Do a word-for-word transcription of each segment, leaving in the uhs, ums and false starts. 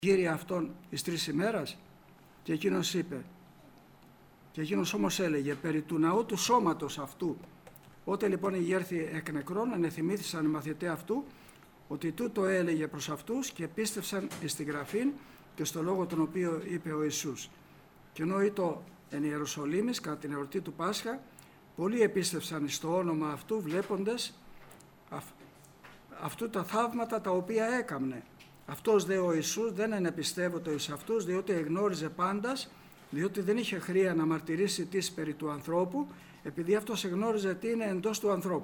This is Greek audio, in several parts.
γύρει αυτόν εις τρεις ημέρας? Και εκείνος είπε, και εκείνος όμως έλεγε, περί του ναού του σώματος αυτού. Ότε λοιπόν ηγέρθη εκ νεκρών, ανεθυμήθησαν οι μαθηταί αυτού, ότι τούτο έλεγε προς αυτούς και πίστευσαν εις τη γραφήν και στο λόγο τον οποίο είπε ο Ιησούς. Και ενώ ήτο εν Ιερουσαλήμης κατά την εορτή του Πάσχα, πολλοί επίστευσαν στο όνομα αυτού, βλέποντες αυ, αυτού τα θαύματα τα οποία έκαμνε. Αυτός δε ο Ιησούς δεν ενεπιστεύωτο εις αυτούς, διότι εγνώριζε πάντας, διότι δεν είχε χρία να μαρτυρήσει τις περί του ανθρώπου, επειδή αυτός εγνώριζε τι είναι εντός του ανθρώπου.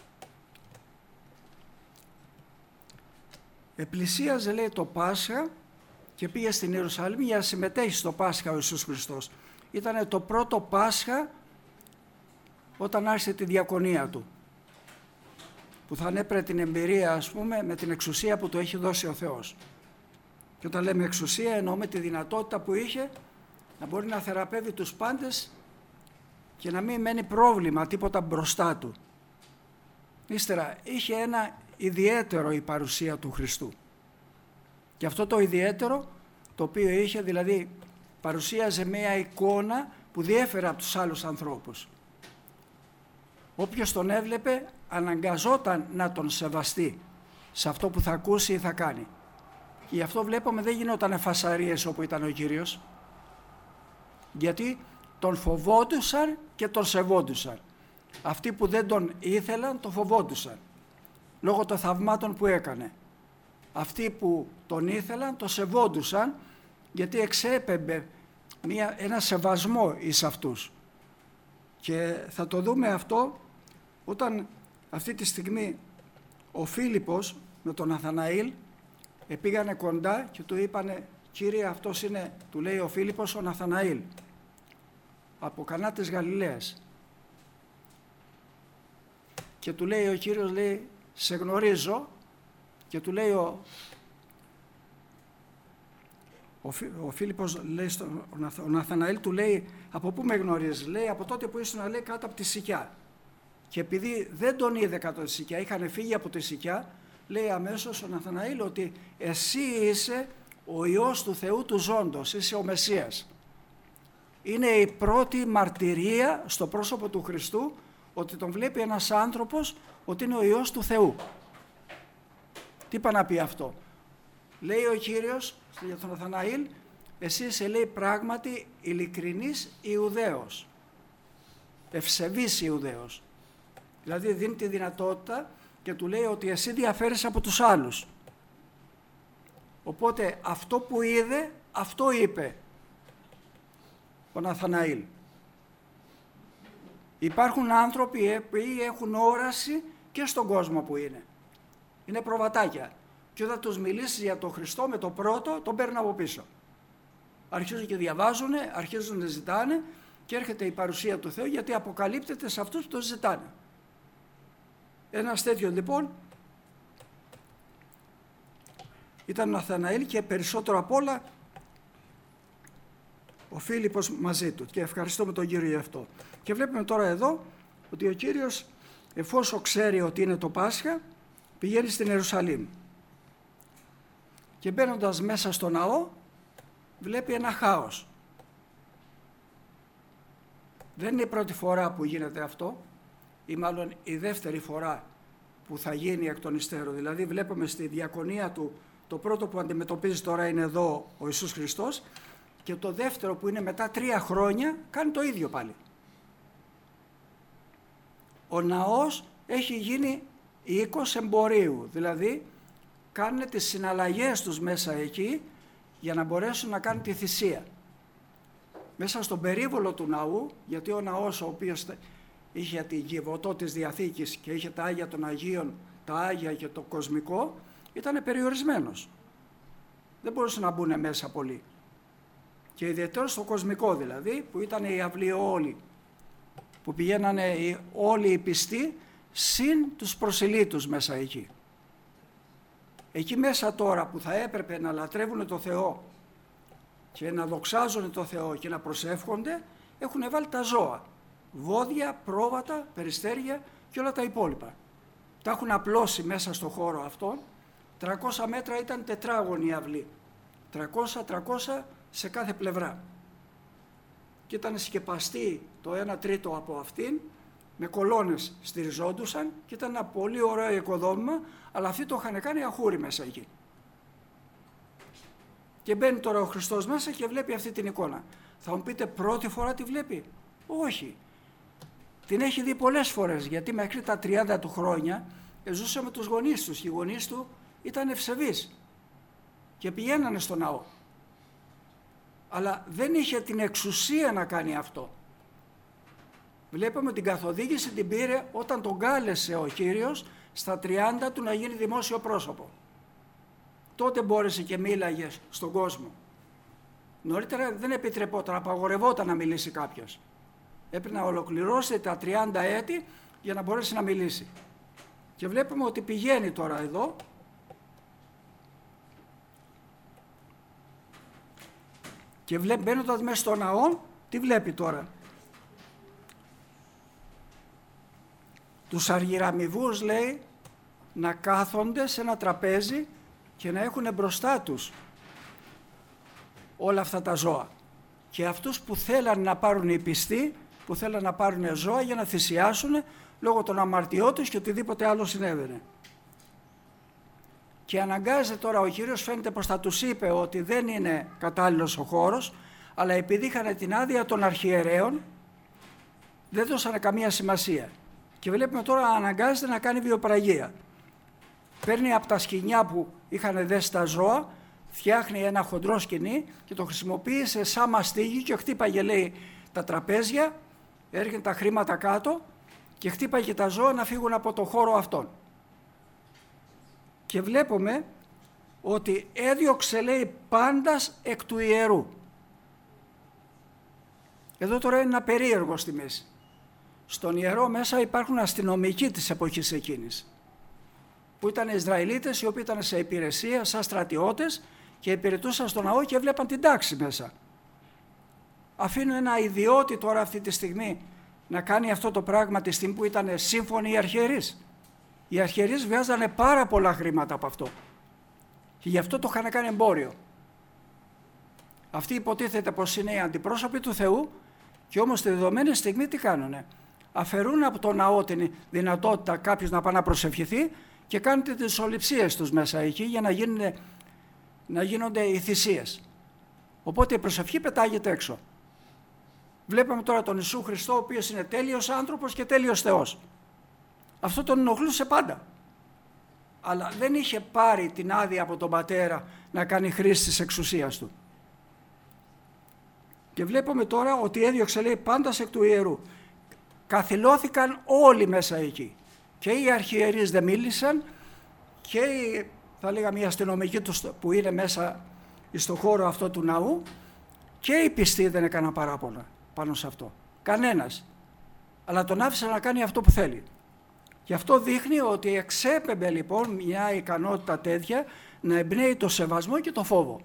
Επλησίαζε, λέει, το Πάσχα και πήγε στην Ιερουσαλήμ για να συμμετέχει στο Πάσχα ο Ιησούς Χριστός. Ήταν το πρώτο Πάσχα όταν άρχισε τη διακονία του, που θα ανέπρεπε την εμπειρία, ας πούμε, με την εξουσία που του έχει δώσει ο Θεός. Και όταν λέμε εξουσία, εννοούμε τη δυνατότητα που είχε να μπορεί να θεραπεύει τους πάντες και να μην μένει πρόβλημα τίποτα μπροστά του. Ύστερα είχε ένα ιδιαίτερο η παρουσία του Χριστού. Και αυτό το ιδιαίτερο το οποίο είχε, δηλαδή παρουσίαζε μια εικόνα που διέφερε από τους άλλους ανθρώπους. Όποιος τον έβλεπε αναγκαζόταν να τον σεβαστεί σε αυτό που θα ακούσει ή θα κάνει. Και γι' αυτό βλέπουμε δεν γινόταν φασαρίες όπου ήταν ο Κύριος, γιατί τον φοβόντουσαν και τον σεβόντουσαν. Αυτοί που δεν τον ήθελαν τον φοβόντουσαν λόγω των θαυμάτων που έκανε. Αυτοί που τον ήθελαν τον σεβόντουσαν, γιατί εξέπεμπε μια, ένα σεβασμό εις αυτούς. Και θα το δούμε αυτό όταν αυτή τη στιγμή ο Φίλιππος με τον Ναθαναήλ πήγανε κοντά και του είπανε, Κύριε, αυτός είναι, του λέει ο Φίλιππος, ο Ναθαναήλ από Κανά της Γαλιλαίας. Και του λέει ο Κύριος, λέει, σε γνωρίζω. Και του λέει ο, ο, ο Φίλιππος, λέει στον, ο Ναθαναήλ του λέει, από πού με γνωρίζεις? Λέει, από τότε που ήσουν, λέει, κάτω από τη Σικιά. Και επειδή δεν τον είδε κάτω από τη Σικιά, είχαν φύγει από τη Σικιά, λέει αμέσως ο Ναθαναήλ ότι εσύ είσαι ο Υιός του Θεού του ζώντος, είσαι ο Μεσσίας. Είναι η πρώτη μαρτυρία στο πρόσωπο του Χριστού ότι τον βλέπει ένας άνθρωπος ότι είναι ο Υιός του Θεού. Τι είπα να πει αυτό? Λέει ο Κύριος για τον Ναθαναήλ, εσύ είσαι, λέει, πράγματι ειλικρινής Ιουδαίος, ευσεβής Ιουδαίος. Δηλαδή δίνει τη δυνατότητα και του λέει ότι εσύ διαφέρεις από τους άλλους. Οπότε αυτό που είδε, αυτό είπε ο Ναθαναήλ. Υπάρχουν άνθρωποι που έχουν όραση και στον κόσμο που είναι. Είναι προβατάκια. Και όταν τους μιλήσεις για τον Χριστό με το πρώτο, τον παίρνουν από πίσω. Αρχίζουν και διαβάζουν, αρχίζουν να ζητάνε και έρχεται η παρουσία του Θεού γιατί αποκαλύπτεται σε αυτούς που το ζητάνε. Ένας τέτοιο λοιπόν ήταν ο Ναθαναήλ και περισσότερο απ' όλα ο Φίλιππος μαζί του, και ευχαριστούμε τον Κύριο για αυτό. Και βλέπουμε τώρα εδώ ότι ο Κύριος, εφόσον ξέρει ότι είναι το Πάσχα, πηγαίνει στην Ιερουσαλήμ και μπαίνοντας μέσα στο ναό βλέπει ένα χάος. Δεν είναι η πρώτη φορά που γίνεται αυτό, ή μάλλον η δεύτερη φορά που θα γίνει εκ των υστέρων. Δηλαδή βλέπουμε στη διακονία του, το πρώτο που αντιμετωπίζει τώρα είναι εδώ ο Ιησούς Χριστός, και το δεύτερο που είναι μετά τρία χρόνια κάνει το ίδιο πάλι. Ο ναός έχει γίνει οίκος εμπορίου, δηλαδή κάνουν τις συναλλαγές τους μέσα εκεί για να μπορέσουν να κάνουν τη θυσία. Μέσα στον περίβολο του ναού, γιατί ο ναός ο οποίος είχε την γευωτό της Διαθήκης και είχε τα Άγια των Αγίων, τα Άγια και το κοσμικό, ήταν περιορισμένος. Δεν μπορούσαν να μπουν μέσα πολλοί. Και ιδιαίτερα στο κοσμικό δηλαδή, που ήταν οι αυλοί όλοι, που πηγαίνανε όλοι οι πιστοί, συν τους προσιλήτους μέσα εκεί. Εκεί μέσα τώρα που θα έπρεπε να λατρεύουν το Θεό και να δοξάζουν το Θεό και να προσεύχονται, έχουν βάλει τα ζώα. Βόδια, πρόβατα, περιστέρια και όλα τα υπόλοιπα. Τα έχουν απλώσει μέσα στο χώρο αυτόν. τριακόσια μέτρα ήταν τετράγωνη αυλή. τριακόσια τριακόσια σε κάθε πλευρά. Και ήταν σκεπαστή το ένα τρίτο από αυτήν, με κολόνες στηριζόντουσαν και ήταν ένα πολύ ωραίο οικοδόμημα, αλλά αυτοί το είχαν κάνει αχούρι μέσα εκεί. Και μπαίνει τώρα ο Χριστός μέσα και βλέπει αυτή την εικόνα. Θα μου πείτε πρώτη φορά τη βλέπει? Όχι. Την έχει δει πολλές φορές, γιατί μέχρι τα τριάντα του χρόνια ζούσε με τους γονείς τους. Οι γονείς του ήταν ευσεβείς και πηγαίνανε στο ναό. Αλλά δεν είχε την εξουσία να κάνει αυτό. Βλέπουμε την καθοδήγηση την πήρε όταν τον κάλεσε ο Κύριος στα τριάντα του να γίνει δημόσιο πρόσωπο. Τότε μπόρεσε και μίλαγε στον κόσμο. Νωρίτερα δεν επιτρεπόταν, απαγορευόταν να μιλήσει κάποιος. Έπρεπε να ολοκληρώσει τα τριάντα έτη για να μπορέσει να μιλήσει. Και βλέπουμε ότι πηγαίνει τώρα εδώ και μπαίνοντας μέσα στο ναό, τι βλέπει τώρα? Τους αργυραμιδούς, λέει, να κάθονται σε ένα τραπέζι και να έχουν μπροστά τους όλα αυτά τα ζώα. Και αυτούς που θέλαν να πάρουν οι πιστοί, που θέλαν να πάρουν ζώα για να θυσιάσουν λόγω των αμαρτιών τους και οτιδήποτε άλλο συνέβαινε. Και αναγκάζεται τώρα ο Κύριος, φαίνεται πως θα τους είπε ότι δεν είναι κατάλληλος ο χώρος, αλλά επειδή είχαν την άδεια των αρχιερέων, δεν δώσανε καμία σημασία. Και βλέπουμε τώρα αναγκάζεται να κάνει βιοπραγία. Παίρνει από τα σκοινιά που είχαν δέσει τα ζώα, φτιάχνει ένα χοντρό σκοινί και το χρησιμοποίησε σαν μαστίγι και χτύπαγε, λέει, τα τραπέζια, έρχεται τα χρήματα κάτω και χτύπαγε τα ζώα να φύγουν από το χώρο αυτόν. Και βλέπουμε ότι έδιωξε, λέει, πάντας εκ του ιερού. Εδώ τώρα είναι ένα περίεργο στη μέση. Στον ιερό μέσα υπάρχουν αστυνομικοί της εποχής εκείνης, που ήταν Ισραηλίτες οι οποίοι ήταν σε υπηρεσία σαν στρατιώτες και υπηρετούσαν στο ναό και έβλεπαν την τάξη μέσα. Αφήνω ένα ιδιώτη τώρα αυτή τη στιγμή να κάνει αυτό το πράγμα τη στιγμή που ήταν σύμφωνοι οι αρχιερείς. Οι αρχιερείς βγάζανε πάρα πολλά χρήματα από αυτό και γι' αυτό το είχαν κάνει εμπόριο. Αυτοί υποτίθεται πως είναι οι αντιπρόσωποι του Θεού και όμως στη δεδομένη στιγμή τι κάνουνε? Αφαιρούν από το ναό την δυνατότητα κάποιος να πάει να προσευχηθεί και κάνετε τις ολιψίες τους μέσα εκεί για να, γίνουν, να γίνονται οι θυσίες. Οπότε η προσευχή πετάγεται έξω. Βλέπαμε τώρα τον Ιησού Χριστό, ο οποίος είναι τέλειος άνθρωπος και τέλειος Θεός. Αυτό τον ενοχλούσε πάντα. Αλλά δεν είχε πάρει την άδεια από τον Πατέρα να κάνει χρήση της εξουσίας του. Και βλέπουμε τώρα ότι έδιωξε, λέει, πάντας εκ του ιερού. Καθυλώθηκαν όλοι μέσα εκεί. Και οι αρχιερείς δεν μίλησαν και οι, θα λέγαμε, οι αστυνομικοί τους που είναι μέσα στο χώρο αυτό του ναού και οι πιστοί δεν έκαναν παράπονα πάνω σε αυτό. Κανένας. Αλλά τον άφησαν να κάνει αυτό που θέλει. Και αυτό δείχνει ότι εξέπεμπε λοιπόν μια ικανότητα τέτοια να εμπνέει το σεβασμό και το φόβο.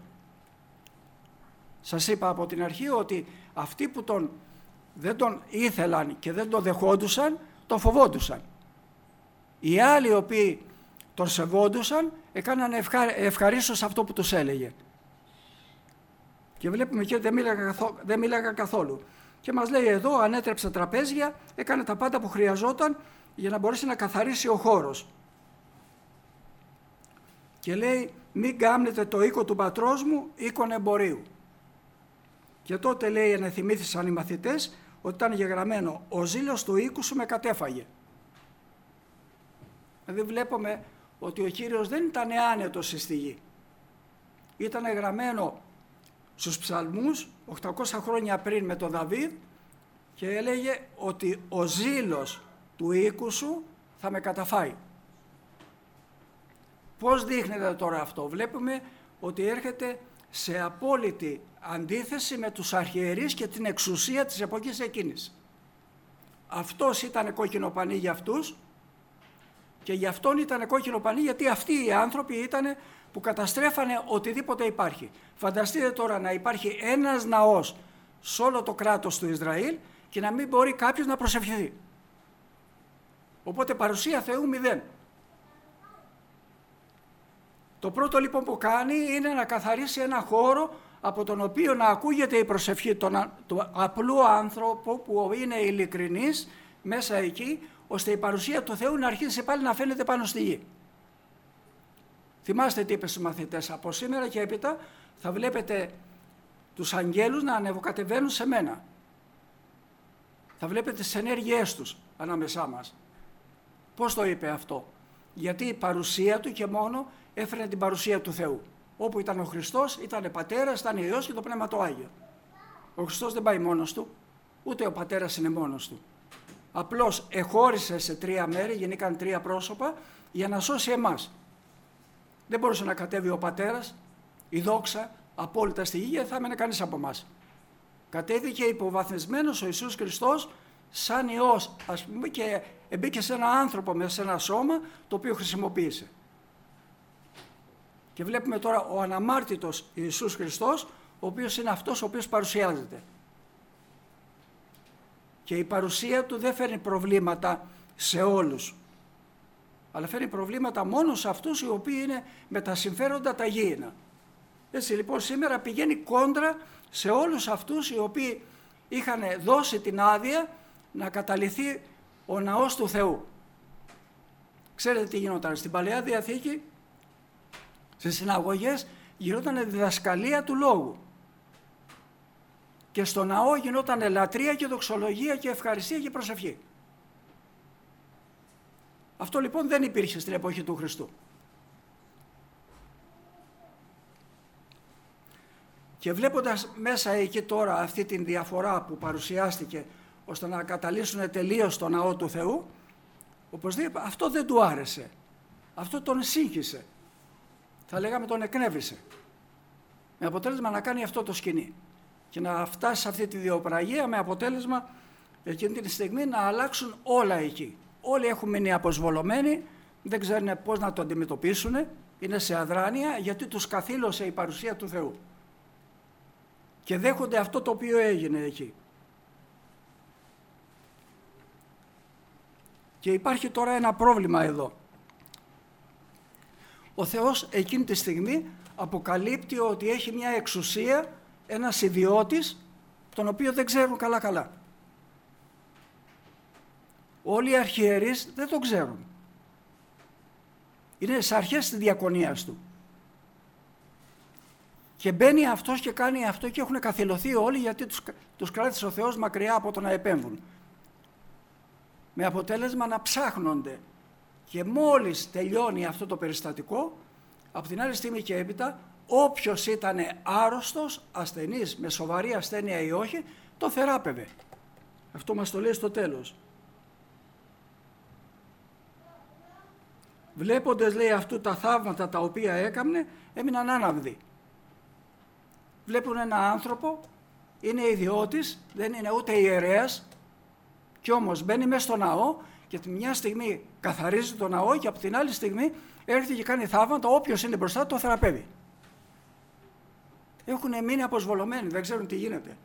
Σας είπα από την αρχή ότι αυτοί που τον, δεν τον ήθελαν και δεν τον δεχόντουσαν, τον φοβόντουσαν. Οι άλλοι οι οποίοι τον σεβόντουσαν έκαναν ευχα... ευχαρίστως αυτό που τους έλεγε. Και βλέπουμε και δεν μίλαγα, καθό... δεν μίλαγα καθόλου. Και μας λέει εδώ, ανέτρεψε τραπέζια, έκανε τα πάντα που χρειαζόταν για να μπορέσει να καθαρίσει ο χώρος. Και λέει, μην κάμνετε το οίκο του πατρός μου, οίκον εμπορίου. Και τότε, λέει, ενεθυμήθησαν οι μαθητές ότι ήταν γεγραμμένο, ο ζήλος του οίκου σου με κατέφαγε. Δηλαδή βλέπουμε ότι ο Κύριος δεν ήταν άνετος στη γη. Ήταν γραμμένο στους ψαλμούς οκτακόσια χρόνια πριν με τον Δαβίδ και έλεγε ότι ο ζήλος του οίκου σου θα με καταφάει. Πώς δείχνεται τώρα αυτό? Βλέπουμε ότι έρχεται σε απόλυτη αντίθεση με τους αρχιερείς και την εξουσία της εποχής εκείνης. Αυτός ήταν κόκκινο πανί για αυτούς και γι' αυτόν ήταν κόκκινο πανί γιατί αυτοί οι άνθρωποι ήταν που καταστρέφανε οτιδήποτε υπάρχει. Φανταστείτε τώρα να υπάρχει ένας ναός σε όλο το κράτος του Ισραήλ και να μην μπορεί κάποιος να προσευχηθεί. Οπότε παρουσία Θεού μηδέν. Το πρώτο λοιπόν που κάνει είναι να καθαρίσει ένα χώρο από τον οποίο να ακούγεται η προσευχή του απλού άνθρωπου που είναι ειλικρινής μέσα εκεί, ώστε η παρουσία του Θεού να αρχίσει πάλι να φαίνεται πάνω στη γη. Θυμάστε τι είπε στους μαθητές, από σήμερα και έπειτα θα βλέπετε τους αγγέλους να ανεβοκατεβαίνουν σε μένα. Θα βλέπετε τις ενέργειές τους ανάμεσά μας. Πώς το είπε αυτό? Γιατί η παρουσία του και μόνο έφερε την παρουσία του Θεού. Όπου ήταν ο Χριστός, ήταν Πατέρας, ήταν Υιός και το Πνεύμα το Άγιο. Ο Χριστός δεν πάει μόνος του, ούτε ο Πατέρας είναι μόνος του. Απλώς εχώρισε σε τρία μέρη, γεννήκαν τρία πρόσωπα, για να σώσει εμάς. Δεν μπορούσε να κατέβει ο Πατέρας, η δόξα, απόλυτα στη γη, γιατί θα έμενε κανείς από εμάς. Κατέβηκε υποβαθμισμένος ο Ιησούς Χριστός, σαν Υιός, ας πούμε, και μπήκε σε ένα άνθρωπο μέσα σε ένα σώμα, το οποίο χρησιμοποίησε. Και βλέπουμε τώρα ο αναμάρτητος Ιησούς Χριστός, ο οποίος είναι αυτός ο οποίος παρουσιάζεται. Και η παρουσία του δεν φέρνει προβλήματα σε όλους, αλλά φέρνει προβλήματα μόνο σε αυτούς οι οποίοι είναι με τα συμφέροντα τα γήινα. Έτσι λοιπόν σήμερα πηγαίνει κόντρα σε όλους αυτούς οι οποίοι είχαν δώσει την άδεια να καταλυθεί ο ναός του Θεού. Ξέρετε τι γινόταν στην Παλαιά Διαθήκη? Στις συναγωγές γινόταν διδασκαλία του Λόγου. Και στο ναό γινόταν λατρεία και δοξολογία και ευχαριστία και προσευχή. Αυτό λοιπόν δεν υπήρχε στην εποχή του Χριστού. Και βλέποντας μέσα εκεί τώρα αυτή την διαφορά που παρουσιάστηκε ώστε να καταλύσουν τελείως το ναό του Θεού, οπωσδήποτε αυτό δεν του άρεσε. Αυτό τον σύγχυσε. Θα λέγαμε τον εκνεύρισε. Με αποτέλεσμα να κάνει αυτό το σκηνή. Και να φτάσει σε αυτή τη διοπραγία με αποτέλεσμα εκείνη τη στιγμή να αλλάξουν όλα εκεί. Όλοι έχουν μείνει αποσβολωμένοι, δεν ξέρουν πώς να το αντιμετωπίσουν, είναι σε αδράνεια γιατί τους καθήλωσε η παρουσία του Θεού. Και δέχονται αυτό το οποίο έγινε εκεί. Και υπάρχει τώρα ένα πρόβλημα εδώ. Ο Θεός εκείνη τη στιγμή αποκαλύπτει ότι έχει μια εξουσία, ένας ιδιώτης, τον οποίο δεν ξέρουν καλά-καλά. Όλοι οι αρχιερείς δεν το ξέρουν. Είναι στις αρχές της διακονίας του. Και μπαίνει αυτός και κάνει αυτό και έχουν καθυλωθεί όλοι γιατί τους, τους κράτησε ο Θεός μακριά από το να επέμβουν. Με αποτέλεσμα να ψάχνονται. Και μόλις τελειώνει αυτό το περιστατικό, από την άλλη στιγμή και έπειτα, όποιος ήταν άρρωστος, ασθενής, με σοβαρή ασθένεια ή όχι, το θεράπευε. Αυτό μας το λέει στο τέλος. Βλέποντας, λέει, αυτού τα θαύματα τα οποία έκαμνε, έμειναν άναυδοι. Βλέπουν ένα άνθρωπο, είναι ιδιώτης, δεν είναι ούτε ιερέας, και όμως μπαίνει μέσα στο ναό και τη μια στιγμή καθαρίζει το ναό και από την άλλη στιγμή έρχεται και κάνει θαύματα, όποιος είναι μπροστά το θεραπεύει. Έχουν μείνει αποσβολωμένοι, δεν ξέρουν τι γίνεται.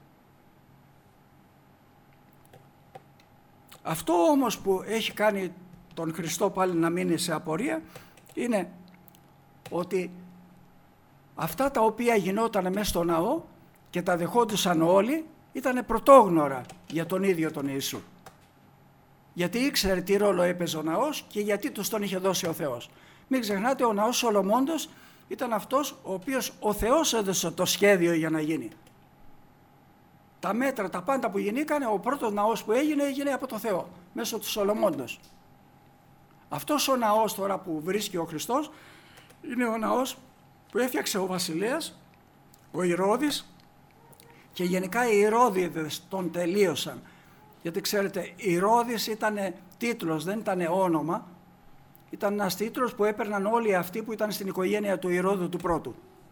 Αυτό όμως που έχει κάνει τον Χριστό πάλι να μείνει σε απορία είναι ότι αυτά τα οποία γινόταν μέσα στο ναό και τα δεχόντουσαν όλοι ήταν πρωτόγνωρα για τον ίδιο τον Ιησού. Γιατί ήξερε τι ρόλο έπαιζε ο ναός και γιατί τους τον είχε δώσει ο Θεός. Μην ξεχνάτε, ο ναός Σολομώντος ήταν αυτός ο οποίος ο Θεός έδωσε το σχέδιο για να γίνει. Τα μέτρα, τα πάντα που γινήκανε, ο πρώτος ναός που έγινε, έγινε από το Θεό, μέσω του Σολομώντος. Αυτός ο ναός τώρα που βρίσκει ο Χριστός είναι ο ναός που έφτιαξε ο βασιλέας, ο Ηρώδης, και γενικά οι Ηρώδηδες τον τελείωσαν. Γιατί ξέρετε, Ηρώδης ήταν τίτλος, δεν ήταν όνομα. Ήταν ένας τίτλος που έπαιρναν όλοι αυτοί που ήταν στην οικογένεια του Ηρώδου του πρώτου.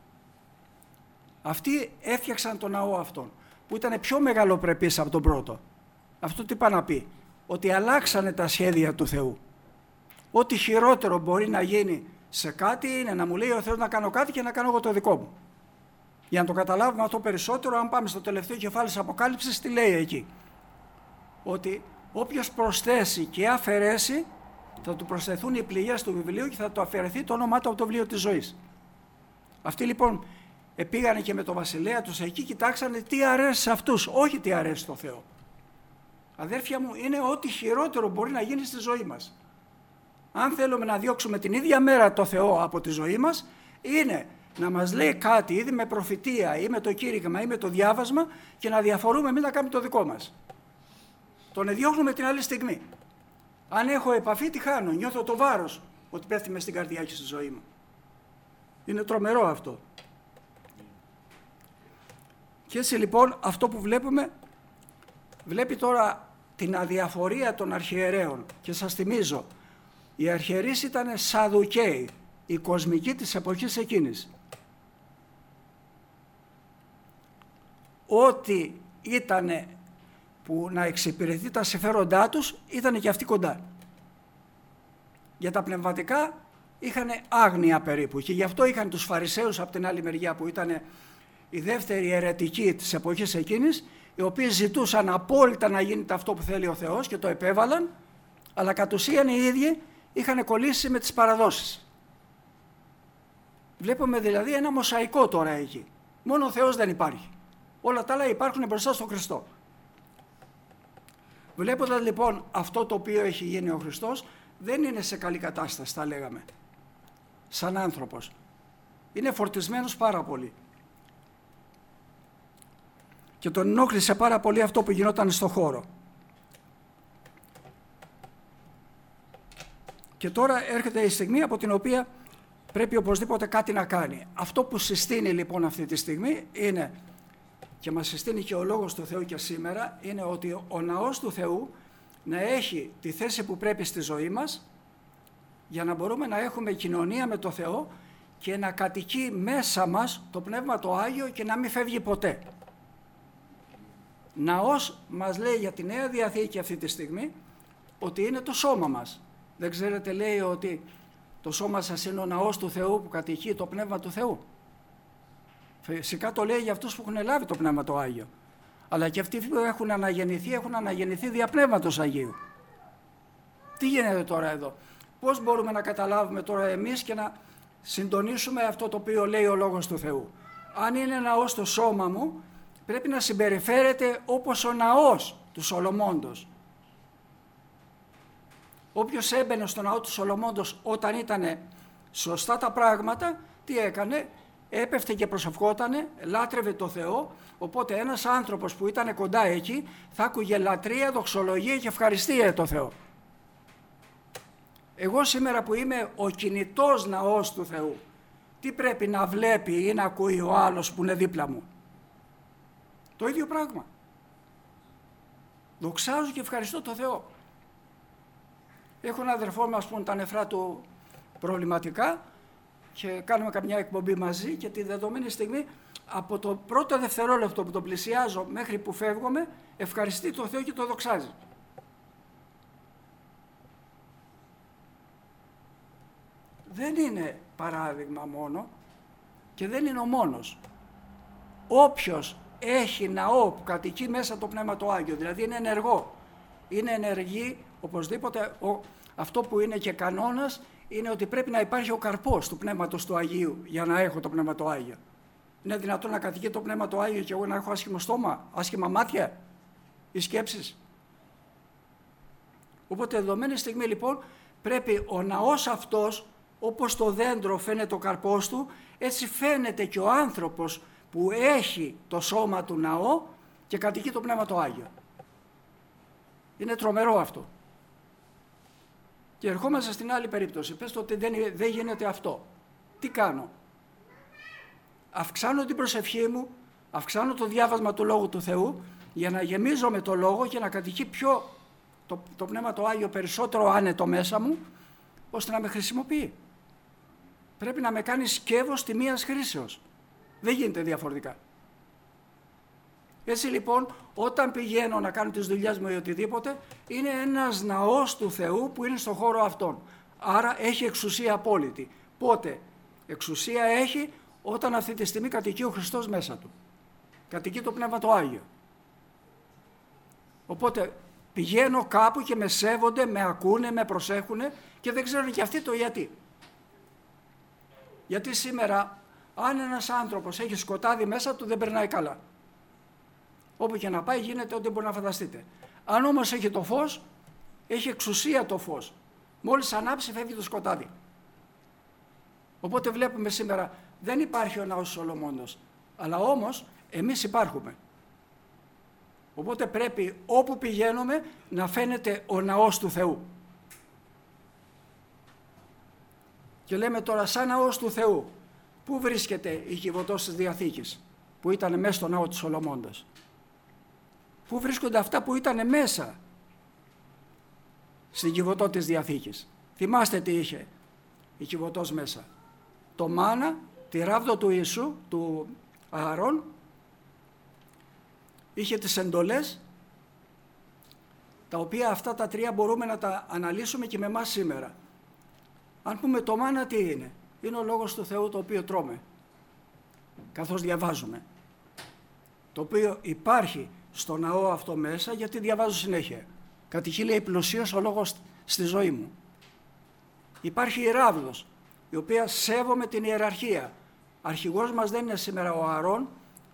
Αυτοί έφτιαξαν τον ναό αυτόν, που ήταν πιο μεγαλοπρεπής από τον πρώτο. Αυτό τι πάει να πει? Ότι αλλάξανε τα σχέδια του Θεού. Ό,τι χειρότερο μπορεί να γίνει σε κάτι είναι να μου λέει ο Θεός να κάνω κάτι και να κάνω εγώ το δικό μου. Για να το καταλάβουμε αυτό περισσότερο, αν πάμε στο τελευταίο κεφάλαιο της Αποκάλυψης, τι λέει εκεί? Ότι όποιος προσθέσει και αφαιρέσει, θα του προσθεθούν οι πληγές του βιβλίου και θα του αφαιρεθεί το όνομά του από το βιβλίο της ζωής. Αυτοί λοιπόν πήγανε και με το βασιλέα τους εκεί, κοιτάξανε τι αρέσει σε αυτούς, όχι τι αρέσει στο Θεό. Αδέρφια μου, είναι ό,τι χειρότερο μπορεί να γίνει στη ζωή μας. Αν θέλουμε να διώξουμε την ίδια μέρα το Θεό από τη ζωή μας, είναι να μας λέει κάτι ήδη με προφητεία ή με το κήρυγμα ή με το διάβασμα και να διαφορούμε εμείς να κάνουμε το δικό μας. Τον διώχνουμε την άλλη στιγμή. Αν έχω επαφή, τι χάνω, νιώθω το βάρος ότι πέφτει μες στην καρδιά και στη ζωή μου. Είναι τρομερό αυτό. Και έτσι λοιπόν αυτό που βλέπουμε, βλέπει τώρα την αδιαφορία των αρχιερέων. Και σας θυμίζω, οι αρχιερείς ήταν Σαδουκαίοι, οι κοσμικοί της εποχής εκείνης. Ό,τι ήτανε που να εξυπηρετεί τα συμφέροντά τους, ήταν και αυτοί κοντά. Για τα πνευματικά είχαν άγνοια περίπου και γι' αυτό είχαν τους Φαρισαίους από την άλλη μεριά που ήταν οι δεύτεροι αιρετικοί της εποχής εκείνης, οι οποίοι ζητούσαν απόλυτα να γίνεται αυτό που θέλει ο Θεός και το επέβαλαν, αλλά κατ' ουσίαν οι ίδιοι είχαν κολλήσει με τις παραδόσεις. Βλέπουμε δηλαδή ένα μοσαϊκό τώρα εκεί. Μόνο ο Θεός δεν υπάρχει. Όλα τα άλλα υπάρχουν μπροστά στον Χριστό. Βλέποντας λοιπόν αυτό το οποίο έχει γίνει ο Χριστός, δεν είναι σε καλή κατάσταση, θα λέγαμε, σαν άνθρωπος. Είναι φορτισμένος πάρα πολύ. Και τον ενόχλησε πάρα πολύ αυτό που γινόταν στο χώρο. Και τώρα έρχεται η στιγμή από την οποία πρέπει οπωσδήποτε κάτι να κάνει. Αυτό που συστήνει λοιπόν αυτή τη στιγμή είναι, και μας συστήνει και ο Λόγος του Θεού και σήμερα, είναι ότι ο ναός του Θεού να έχει τη θέση που πρέπει στη ζωή μας για να μπορούμε να έχουμε κοινωνία με το Θεό και να κατοικεί μέσα μας το Πνεύμα το Άγιο και να μην φεύγει ποτέ. Ναός μας λέει για τη Νέα Διαθήκη αυτή τη στιγμή ότι είναι το σώμα μας. Δεν ξέρετε, λέει ότι το σώμα σας είναι ο ναός του Θεού που κατοικεί το Πνεύμα του Θεού. Φυσικά το λέει για αυτούς που έχουν λάβει το Πνεύμα το Άγιο. Αλλά και αυτοί που έχουν αναγεννηθεί, έχουν αναγεννηθεί δια Πνεύματος Αγίου. Τι γίνεται τώρα εδώ? Πώς μπορούμε να καταλάβουμε τώρα εμείς και να συντονίσουμε αυτό το οποίο λέει ο Λόγος του Θεού? Αν είναι ναός το σώμα μου, πρέπει να συμπεριφέρεται όπως ο ναός του Σολομώντος. Όποιος έμπαινε στο ναό του Σολομώντος όταν ήταν σωστά τα πράγματα, τι έκανε? Έπεφτε και προσευχότανε, λάτρευε το Θεό, οπότε ένας άνθρωπος που ήταν κοντά εκεί θα άκουγε λατρεία, δοξολογία και ευχαριστία το Θεό. Εγώ σήμερα που είμαι ο κινητός ναός του Θεού, τι πρέπει να βλέπει ή να ακούει ο άλλος που είναι δίπλα μου? Το ίδιο πράγμα. Δοξάζω και ευχαριστώ το Θεό. Έχω ένα αδερφό μας που τα νεφρά του προβληματικά και κάνουμε καμιά εκπομπή μαζί και τη δεδομένη στιγμή από το πρώτο δευτερόλεπτο που το πλησιάζω μέχρι που φεύγομαι ευχαριστεί το Θεό και το δοξάζει. Δεν είναι παράδειγμα μόνο και δεν είναι ο μόνος. Όποιος έχει ναό που κατοικεί μέσα το Πνεύμα το Άγιο, δηλαδή είναι ενεργό, είναι ενεργή οπωσδήποτε, ο, αυτό που είναι και κανόνας είναι ότι πρέπει να υπάρχει ο καρπός του Πνεύματος του Αγίου για να έχω το Πνεύμα το Άγιο. Είναι δυνατόν να κατοικεί το Πνεύμα το Άγιο και εγώ να έχω άσχημο στόμα, άσχημα μάτια ή σκέψεις? Οπότε δεδομένη στιγμή λοιπόν πρέπει ο ναός αυτός, όπως το δέντρο φαίνεται ο καρπός του, έτσι φαίνεται και ο άνθρωπος που έχει το σώμα του ναό και κατοικεί το Πνεύμα το Άγιο. Είναι τρομερό αυτό. Και ερχόμαστε στην άλλη περίπτωση. Πες ότι δεν, δεν γίνεται αυτό. Τι κάνω? Αυξάνω την προσευχή μου, αυξάνω το διάβασμα του Λόγου του Θεού για να γεμίζω με το Λόγο και να κατοικεί πιο το, το Πνεύμα το Άγιο περισσότερο άνετο μέσα μου, ώστε να με χρησιμοποιεί. Πρέπει να με κάνει σκεύος τιμίας χρήσεως. Δεν γίνεται διαφορετικά. Έτσι λοιπόν, όταν πηγαίνω να κάνω τις δουλειές μου ή οτιδήποτε, είναι ένας ναός του Θεού που είναι στον χώρο αυτόν. Άρα έχει εξουσία απόλυτη. Πότε? Εξουσία έχει όταν αυτή τη στιγμή κατοικεί ο Χριστός μέσα του. Κατοικεί το Πνεύμα το Άγιο. Οπότε πηγαίνω κάπου και με σέβονται, με ακούνε, με προσέχουνε και δεν ξέρουν και αυτοί το γιατί. Γιατί σήμερα Αν ένας άνθρωπος έχει σκοτάδι μέσα του, δεν περνάει καλά. Όπου και να πάει γίνεται ό,τι μπορεί να φανταστείτε. Αν όμως έχει το φως, έχει εξουσία το φως. Μόλις ανάψει φεύγει το σκοτάδι. Οπότε βλέπουμε σήμερα δεν υπάρχει ο ναός του Σολομώντος, αλλά όμως εμείς υπάρχουμε. Οπότε πρέπει όπου πηγαίνουμε να φαίνεται ο ναός του Θεού. Και λέμε τώρα σαν ναός του Θεού, πού βρίσκεται η Κιβωτός της Διαθήκης που ήταν μέσα στο ναό του Σολομώντος? Πού βρίσκονται αυτά που ήταν μέσα στην Κιβωτό της Διαθήκης? Θυμάστε τι είχε η Κιβωτός μέσα? Το μάνα, τη ράβδο του Ιησού, του Ααρών, είχε τις εντολές, τα οποία αυτά τα τρία μπορούμε να τα αναλύσουμε και με εμάς σήμερα. Αν πούμε το μάνα τι είναι? Είναι ο Λόγος του Θεού το οποίο τρώμε, καθώς διαβάζουμε. Το οποίο υπάρχει στο ναό αυτό μέσα, γιατί διαβάζω συνέχεια. Κατ' χείλη λέει πλουσίος ο Λόγος στη ζωή μου. Υπάρχει η ράβδος, η οποία σέβομαι την ιεραρχία. Αρχηγός μας δεν είναι σήμερα ο Ααρών,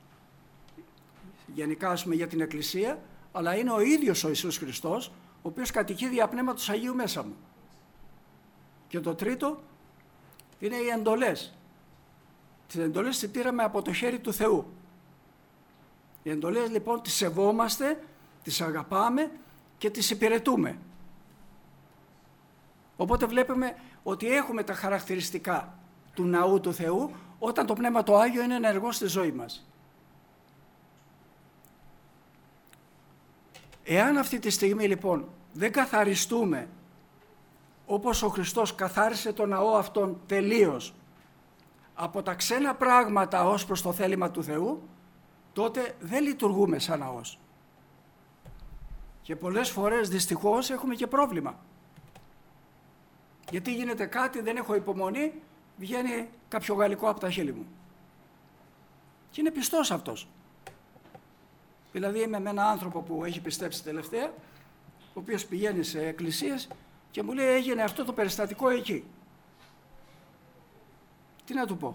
γενικά ας πούμε για την Εκκλησία, αλλά είναι ο ίδιος ο Ιησούς Χριστός, ο οποίος κατοικεί δια Πνεύματος Αγίου μέσα μου. Και το τρίτο είναι οι εντολές. Τις εντολές τις πήραμε από το χέρι του Θεού. Οι εντολές λοιπόν τις σεβόμαστε, τις αγαπάμε και τις υπηρετούμε. Οπότε βλέπουμε ότι έχουμε τα χαρακτηριστικά του ναού του Θεού όταν το Πνεύμα το Άγιο είναι ενεργό στη ζωή μας. Εάν αυτή τη στιγμή λοιπόν δεν καθαριστούμε όπως ο Χριστός καθάρισε το ναό αυτόν τελείως από τα ξένα πράγματα ως προς το θέλημα του Θεού, τότε δεν λειτουργούμε σαν ναός. Και πολλές φορές δυστυχώς έχουμε και πρόβλημα. Γιατί γίνεται κάτι, δεν έχω υπομονή, βγαίνει κάποιο γαλλικό από τα χείλη μου. Και είναι πιστός αυτός. Δηλαδή είμαι με έναν άνθρωπο που έχει πιστέψει τελευταία, ο οποίος πηγαίνει σε εκκλησίες και μου λέει έγινε αυτό το περιστατικό εκεί. Τι να του πω?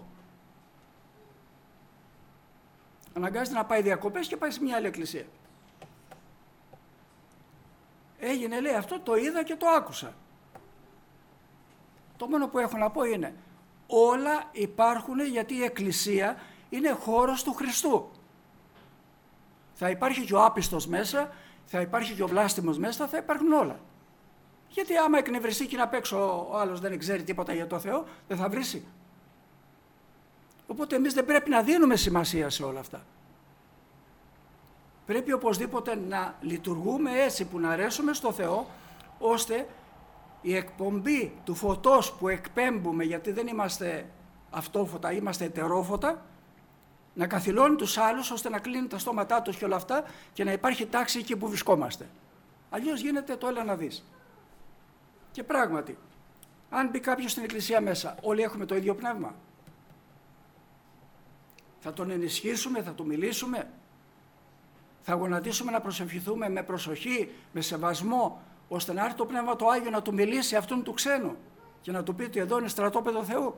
Αναγκάζεται να πάει διακοπές και πάει σε μια άλλη εκκλησία. Έγινε λέει αυτό, το είδα και το άκουσα. Το μόνο που έχω να πω είναι όλα υπάρχουν γιατί η εκκλησία είναι χώρος του Χριστού. Θα υπάρχει και ο άπιστος μέσα, θα υπάρχει και ο βλάστημος μέσα, θα υπάρχουν όλα. Γιατί άμα εκνευριστεί και να παίξω ο άλλος δεν ξέρει τίποτα για το Θεό, δεν θα βρίσει. Οπότε εμείς δεν πρέπει να δίνουμε σημασία σε όλα αυτά. Πρέπει οπωσδήποτε να λειτουργούμε έτσι που να αρέσουμε στο Θεό, ώστε η εκπομπή του φωτός που εκπέμπουμε, γιατί δεν είμαστε αυτόφωτα, είμαστε ετερόφωτα, να καθυλώνει τους άλλους ώστε να κλείνουν τα στόματά τους και όλα αυτά και να υπάρχει τάξη εκεί που βρισκόμαστε. Αλλιώς γίνεται το έλα να δεις. Και πράγματι, αν μπει κάποιος στην εκκλησία μέσα, όλοι έχουμε το ίδιο πνεύμα. Θα τον ενισχύσουμε, θα του μιλήσουμε, θα γονατίσουμε να προσευχηθούμε με προσοχή, με σεβασμό, ώστε να έρθει το Πνεύμα το Άγιο να του μιλήσει αυτόν του ξένου και να του πει ότι εδώ είναι στρατόπεδο Θεού.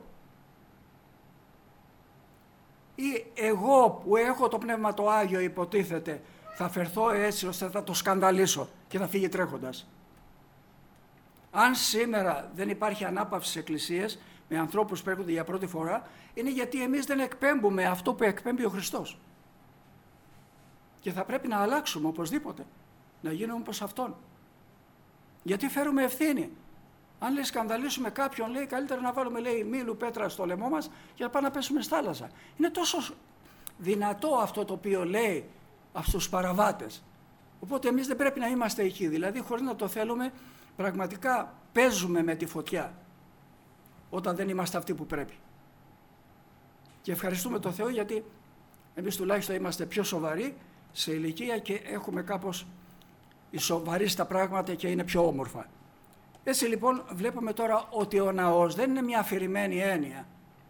Ή εγώ που έχω το Πνεύμα το Άγιο υποτίθεται θα φερθώ έτσι ώστε θα το σκανδαλίσω και θα φύγει τρέχοντας. Αν σήμερα δεν υπάρχει ανάπαυση στις εκκλησίες με ανθρώπους που έρχονται για πρώτη φορά, είναι γιατί εμείς δεν εκπέμπουμε αυτό που εκπέμπει ο Χριστός. Και θα πρέπει να αλλάξουμε οπωσδήποτε, να γίνουμε όπως Αυτόν. Γιατί φέρουμε ευθύνη. Αν λέει σκανδαλίσουμε κάποιον, λέει καλύτερα να βάλουμε λέει, μήλου πέτρα στο λαιμό μας και να πάμε να πέσουμε στη θάλασσα. Είναι τόσο δυνατό αυτό το οποίο λέει αυτούς τους παραβάτες. Οπότε εμείς δεν πρέπει να είμαστε εκεί. Δηλαδή χωρίς να το θέλουμε πραγματικά παίζουμε με τη φωτιά όταν δεν είμαστε αυτοί που πρέπει. Και ευχαριστούμε τον Θεό γιατί εμείς τουλάχιστον είμαστε πιο σοβαροί σε ηλικία και έχουμε κάπως σοβαροί στα πράγματα και είναι πιο όμορφα. Έτσι λοιπόν βλέπουμε τώρα ότι ο ναός δεν είναι μια αφηρημένη έννοια.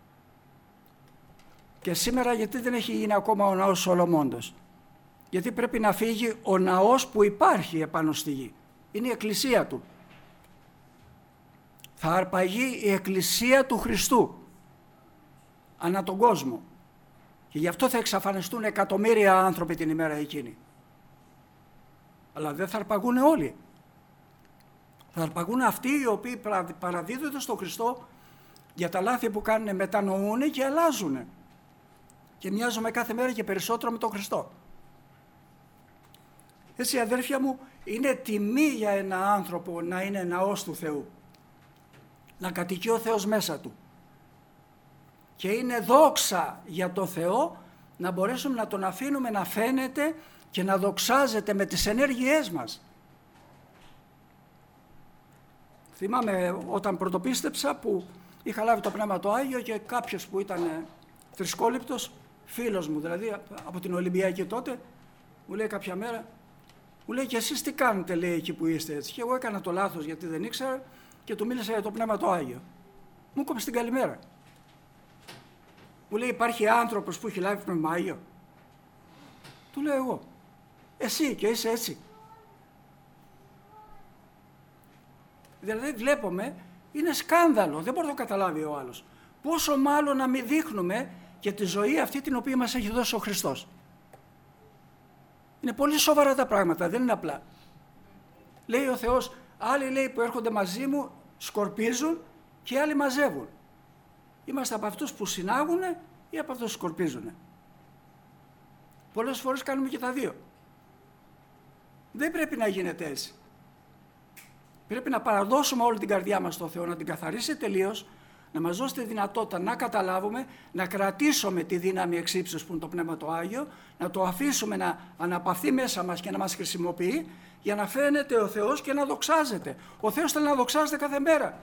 Και σήμερα γιατί δεν έχει γίνει ακόμα ο ναός Σολομώντος? Γιατί πρέπει να φύγει ο ναός που υπάρχει επάνω στη γη. Είναι η εκκλησία του. Θα αρπαγεί η εκκλησία του Χριστού. ανά τον κόσμο. Και γι' αυτό θα εξαφανιστούν εκατομμύρια άνθρωποι την ημέρα εκείνη. Αλλά δεν θα αρπαγούν όλοι. Θα αρπαγούν αυτοί οι οποίοι παραδίδονται στον Χριστό για τα λάθη που κάνουν, μετανοούν και αλλάζουν. Και μοιάζουμε κάθε μέρα και περισσότερο με τον Χριστό. Έτσι, αδέρφια μου, είναι τιμή για ένα άνθρωπο να είναι ναός του Θεού. Να κατοικεί ο Θεός μέσα του. Και είναι δόξα για το Θεό να μπορέσουμε να τον αφήνουμε να φαίνεται και να δοξάζεται με τις ενέργειές μας. Θυμάμαι όταν πρωτοπίστεψα που είχα λάβει το Πνεύμα το Άγιο και κάποιος που ήταν θρησκόληπτος, φίλος μου δηλαδή από την Ολυμπιακή τότε, μου λέει κάποια μέρα, μου λέει, και εσείς τι κάνετε, λέει, εκεί που είστε έτσι. Και εγώ έκανα το λάθος γιατί δεν ήξερα και του μίλησα για το Πνεύμα το Άγιο. Μου κόψε την καλημέρα. Μου λέει, υπάρχει άνθρωπος που έχει λάβει Πνεύμα Άγιο? Του λέω εγώ, εσύ και είσαι έτσι. Δηλαδή βλέπουμε, είναι σκάνδαλο, δεν μπορεί να το καταλάβει ο άλλος. Πόσο μάλλον να μην δείχνουμε και τη ζωή αυτή την οποία μας έχει δώσει ο Χριστός. Είναι πολύ σοβαρά τα πράγματα, δεν είναι απλά. Λέει ο Θεός, άλλοι λέει που έρχονται μαζί μου σκορπίζουν και άλλοι μαζεύουν. Είμαστε από αυτούς που συνάγουν ή από αυτούς που σκορπίζουν. Πολλές φορές κάνουμε και τα δύο. Δεν πρέπει να γίνεται έτσι. Πρέπει να παραδώσουμε όλη την καρδιά μας στον Θεό, να την καθαρίσει τελείως, να μας δώσει τη δυνατότητα να καταλάβουμε, να κρατήσουμε τη δύναμη εξύψεως που είναι το Πνεύμα το Άγιο, να το αφήσουμε να αναπαυθεί μέσα μας και να μας χρησιμοποιεί για να φαίνεται ο Θεός και να δοξάζεται. Ο Θεός θέλει να δοξάζεται κάθε μέρα.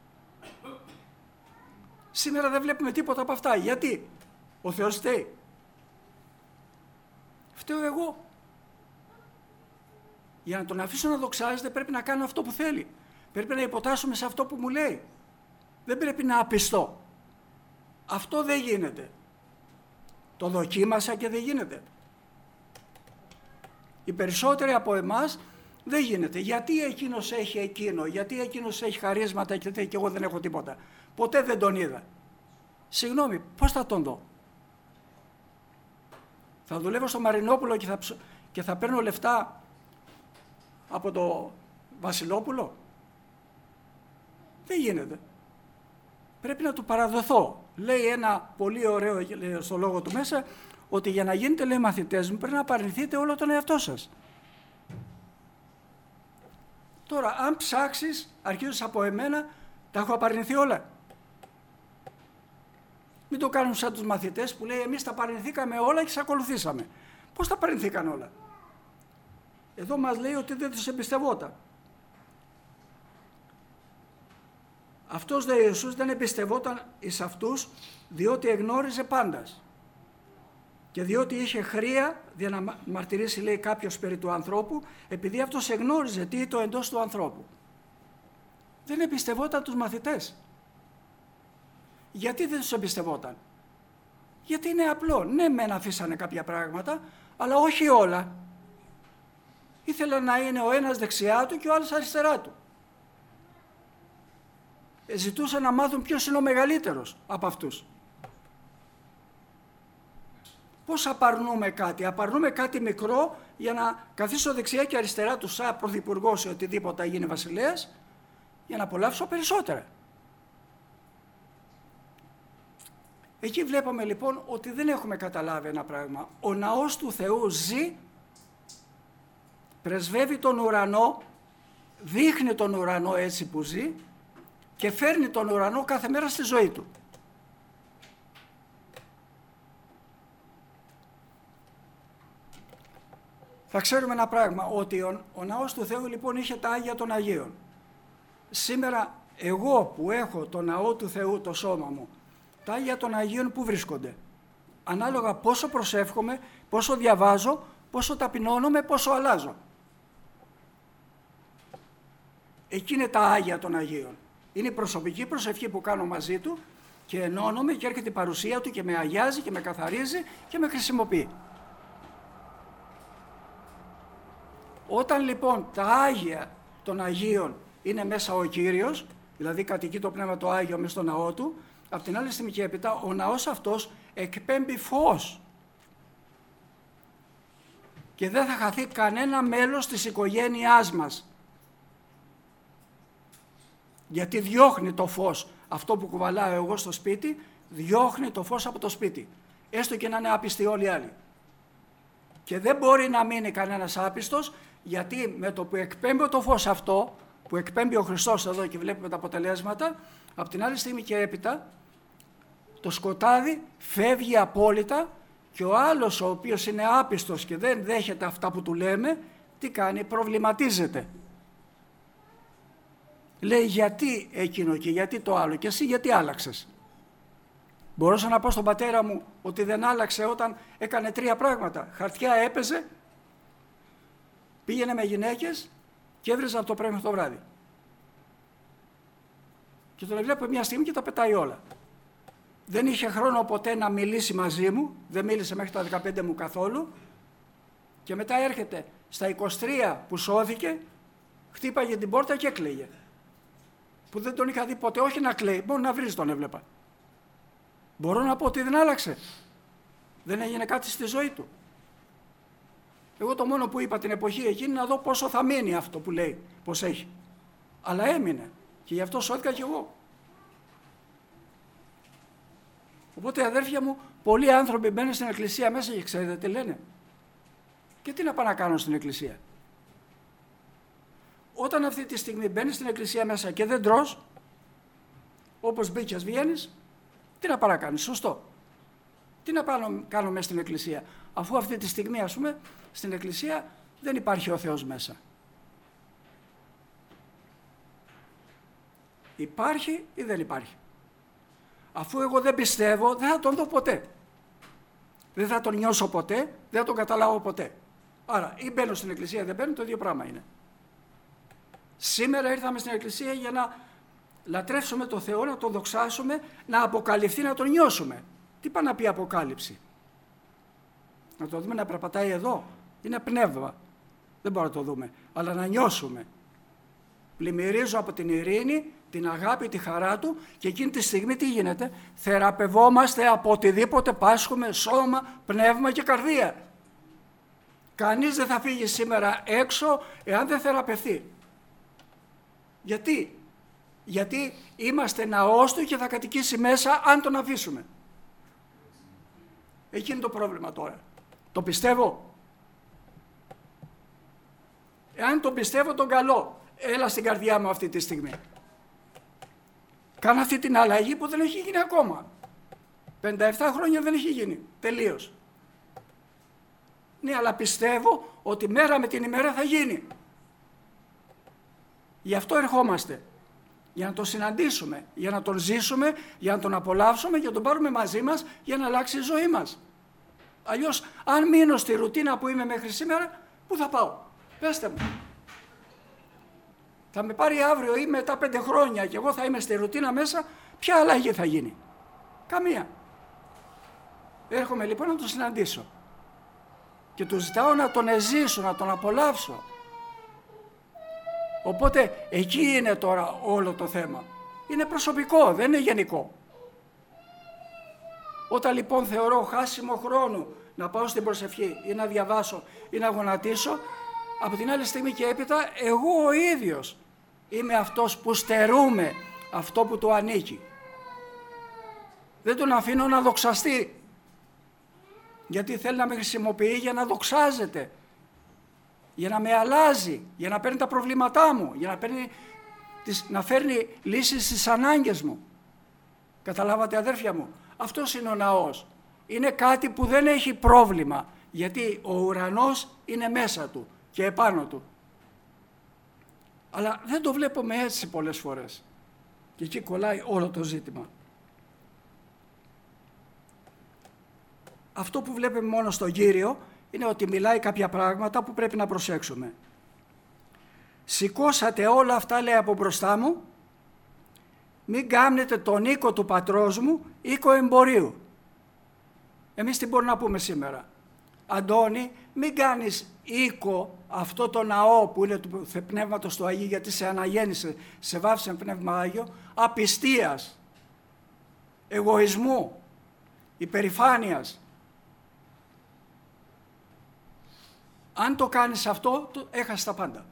Σήμερα δεν βλέπουμε τίποτα από αυτά. Γιατί? Ο Θεός φταίει. Φταίω εγώ. Για να τον αφήσω να δοξάζεται πρέπει να κάνω αυτό που θέλει. Πρέπει να υποτάσσουμε σε αυτό που μου λέει. Δεν πρέπει να απιστώ. Αυτό δεν γίνεται. Το δοκίμασα και δεν γίνεται. Οι περισσότεροι από εμάς δεν γίνεται. Γιατί εκείνος έχει εκείνο, γιατί εκείνος έχει χαρίσματα και εγώ δεν έχω τίποτα. Ποτέ δεν τον είδα. Συγγνώμη, πώς θα τον δω? Θα δουλεύω στο Μαρινόπουλο και θα, και θα παίρνω λεφτά από το Βασιλόπουλο? Δεν γίνεται. Πρέπει να του παραδοθώ. Λέει ένα πολύ ωραίο στο λόγο του μέσα, ότι για να γίνετε, λέει, μαθητές μου πρέπει να απαρνηθείτε όλο τον εαυτό σας. Τώρα, αν ψάξεις, αρχίζεις από εμένα, τα έχω απαρνηθεί όλα. Μην το κάνουν σαν τους μαθητές που λέει, εμείς τα απαρνηθήκαμε όλα και σας ακολουθήσαμε. Πώς τα απαρνηθήκαν όλα? Εδώ μας λέει ότι δεν τους εμπιστευόταν. Αυτός δε Ιησούς δεν εμπιστευόταν εις αυτούς, διότι εγνώριζε πάντας. Και διότι είχε χρεία, για να μαρτυρήσει, λέει, κάποιος περί του ανθρώπου, επειδή αυτός εγνώριζε τι το εντός του ανθρώπου. Δεν εμπιστευόταν τους μαθητές. Γιατί δεν τους εμπιστευόταν? Γιατί είναι απλό. Ναι, μεν αφήσανε κάποια πράγματα, αλλά όχι όλα. Ήθελαν να είναι ο ένας δεξιά του και ο άλλος αριστερά του. Ζητούσαν να μάθουν ποιος είναι ο μεγαλύτερος από αυτούς. Πώς απαρνούμε κάτι? Απαρνούμε κάτι μικρό για να καθίσω δεξιά και αριστερά του σαν πρωθυπουργός ή οτιδήποτε γίνει βασιλέας, για να απολαύσω περισσότερα. Εκεί βλέπουμε λοιπόν ότι δεν έχουμε καταλάβει ένα πράγμα. Ο ναός του Θεού ζει, πρεσβεύει τον ουρανό, δείχνει τον ουρανό έτσι που ζει και φέρνει τον ουρανό κάθε μέρα στη ζωή του. Θα ξέρουμε ένα πράγμα, ότι ο, ο ναός του Θεού λοιπόν είχε τα Άγια των Αγίων. Σήμερα εγώ που έχω το ναό του Θεού, το σώμα μου, τα Άγια των Αγίων που βρίσκονται? Ανάλογα πόσο προσεύχομαι, πόσο διαβάζω, πόσο ταπεινώνομαι, πόσο αλλάζω. Εκεί είναι τα Άγια των Αγίων. Είναι η προσωπική προσευχή που κάνω μαζί του και ενώνομαι και έρχεται η παρουσία του και με αγιάζει και με καθαρίζει και με χρησιμοποιεί. Όταν λοιπόν τα Άγια των Αγίων είναι μέσα ο Κύριος, δηλαδή κατοικεί το Πνεύμα το Άγιο μέσα στο ναό του, Από την άλλη στιγμή και έπειτα, ο ναός αυτός εκπέμπει φως. Και δεν θα χαθεί κανένα μέλος της οικογένειάς μας. Γιατί διώχνει το φως. Αυτό που κουβαλάω εγώ στο σπίτι, διώχνει το φως από το σπίτι. Έστω και να είναι άπιστοι όλοι οι άλλοι. Και δεν μπορεί να μείνει κανένας άπιστος, γιατί με το που εκπέμπει το φως αυτό, που εκπέμπει ο Χριστός εδώ και βλέπουμε τα αποτελέσματα, από την άλλη στιγμή και έπειτα, το σκοτάδι φεύγει απόλυτα και ο άλλος ο οποίος είναι άπιστος και δεν δέχεται αυτά που του λέμε, τι κάνει, προβληματίζεται. Λέει γιατί εκείνο και γιατί το άλλο και εσύ γιατί άλλαξες. Μπορούσα να πω στον πατέρα μου ότι δεν άλλαξε όταν έκανε τρία πράγματα. Χαρτιά έπαιζε, πήγαινε με γυναίκες και έβριζε από το πρωί μέχρι το βράδυ. Και τον βλέπω μια στιγμή και τα πετάει όλα. Δεν είχε χρόνο ποτέ να μιλήσει μαζί μου, δεν μίλησε μέχρι τα δεκαπέντε μου καθόλου και μετά έρχεται στα είκοσι τρία που σώθηκε, χτύπαγε την πόρτα και έκλαιγε. Που δεν τον είχα δει ποτέ, όχι να κλαίει, μόνο να βρίζει τον έβλεπα. Μπορώ να πω ότι δεν άλλαξε. Δεν έγινε κάτι στη ζωή του. Εγώ το μόνο που είπα την εποχή εκείνη να δω πόσο θα μείνει αυτό που λέει, πως έχει. Αλλά έμεινε και γι' αυτό σώθηκα κι εγώ. Οπότε αδέρφια μου, πολλοί άνθρωποι μπαίνουν στην εκκλησία μέσα και ξέρετε τι λένε. Και τι να πάνε να κάνουν στην εκκλησία. Όταν αυτή τη στιγμή μπαίνεις στην εκκλησία μέσα και δεν τρως, όπως μπήκες βγαίνεις, τι να πάνε να κάνεις, σωστό. Τι να πάνε κάνω μέσα στην εκκλησία, αφού αυτή τη στιγμή ας πούμε στην εκκλησία δεν υπάρχει ο Θεός μέσα. Υπάρχει ή δεν υπάρχει. Αφού εγώ δεν πιστεύω, δεν θα τον δω ποτέ. Δεν θα τον νιώσω ποτέ, δεν θα τον καταλάβω ποτέ. Άρα ή μπαίνω στην εκκλησία ή δεν μπαίνω, το ίδιο πράγμα είναι. Σήμερα ήρθαμε στην εκκλησία για να λατρεύσουμε τον Θεό, να τον δοξάσουμε, να αποκαλυφθεί, να τον νιώσουμε. Τι πάει να πει αποκάλυψη. Να το δούμε να περπατάει εδώ. Είναι πνεύμα. Δεν μπορούμε να το δούμε. Αλλά να νιώσουμε. Πλημμυρίζω από την ειρήνη, την αγάπη, τη χαρά του και εκείνη τη στιγμή τι γίνεται. Θεραπευόμαστε από οτιδήποτε πάσχουμε σώμα, πνεύμα και καρδία. Κανείς δεν θα φύγει σήμερα έξω εάν δεν θεραπευθεί. Γιατί. Γιατί είμαστε ναός του και θα κατοικήσει μέσα αν τον αφήσουμε. Εκεί είναι το πρόβλημα τώρα. Το πιστεύω. Εάν τον πιστεύω τον καλό, έλα στην καρδιά μου αυτή τη στιγμή. Κάνω αυτή την αλλαγή που δεν έχει γίνει ακόμα. πενήντα επτά χρόνια δεν έχει γίνει. Τελείως. Ναι, αλλά πιστεύω ότι μέρα με την ημέρα θα γίνει. Γι' αυτό ερχόμαστε. Για να τον συναντήσουμε, για να τον ζήσουμε, για να τον απολαύσουμε, για να τον πάρουμε μαζί μας, για να αλλάξει η ζωή μας. Αλλιώς, αν μείνω στη ρουτίνα που είμαι μέχρι σήμερα, πού θα πάω. Πέστε μου. Θα με πάρει αύριο ή μετά πέντε χρόνια και εγώ θα είμαι στη ρουτίνα μέσα, ποια αλλαγή θα γίνει. Καμία. Έρχομαι λοιπόν να τον συναντήσω. Και του ζητάω να τον εζήσω, να τον απολαύσω. Οπότε εκεί είναι τώρα όλο το θέμα. Είναι προσωπικό, δεν είναι γενικό. Όταν λοιπόν θεωρώ χάσιμο χρόνο να πάω στην προσευχή ή να διαβάσω ή να γονατίσω, από την άλλη στιγμή και έπειτα εγώ ο ίδιος είμαι αυτός που στερούμε αυτό που του ανήκει. Δεν τον αφήνω να δοξαστεί, γιατί θέλει να με χρησιμοποιεί για να δοξάζεται, για να με αλλάζει, για να παίρνει τα προβλήματά μου, για να, παίρνει τις, να φέρνει λύσεις στις ανάγκες μου. Καταλάβατε αδέρφια μου, αυτός είναι ο ναός. Είναι κάτι που δεν έχει πρόβλημα, γιατί ο ουρανός είναι μέσα του και επάνω του. Αλλά δεν το βλέπουμε έτσι πολλές φορές. Και εκεί κολλάει όλο το ζήτημα. Αυτό που βλέπουμε μόνο στον Κύριο είναι ότι μιλάει κάποια πράγματα που πρέπει να προσέξουμε. Σηκώσατε όλα αυτά, λέει, από μπροστά μου, μην κάνετε τον οίκο του πατρός μου οίκο εμπορίου. Εμείς τι μπορούμε να πούμε σήμερα. Αντώνη, μην κάνεις οίκο αυτό το ναό που είναι του Πνεύματος του Αγίου, γιατί σε αναγέννησε, σε βάφησε Πνεύμα Άγιο, απιστίας. εγωισμού, υπερηφάνειας. Αν το κάνεις αυτό, το έχασες τα πάντα.